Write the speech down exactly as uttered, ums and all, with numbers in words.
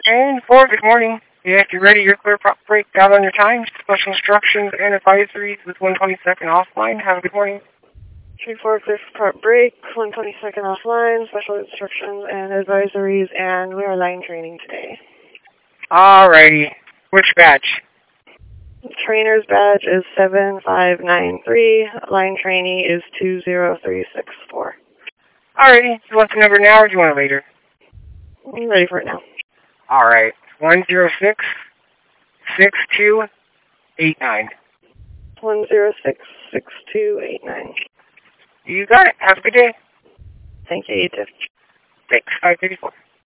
And four, good morning. Yes, you're ready. Your clear prop break down on your time. Special instructions and advisories with one twenty-second offline. Have a good morning. three four, clear for break, one twenty-second offline, special instructions and advisories, and we are line training today. Alrighty. Which batch? Trainer's badge is seven five nine three, line trainee is two zero three six four. Alrighty. Do you want the number now or do you want it later? I'm ready for it now. Alright. one zero six, six two eight nine. one zero six, six two eight nine. You got it. Have a good day. Thank you, you too. Thanks. five thirty-four.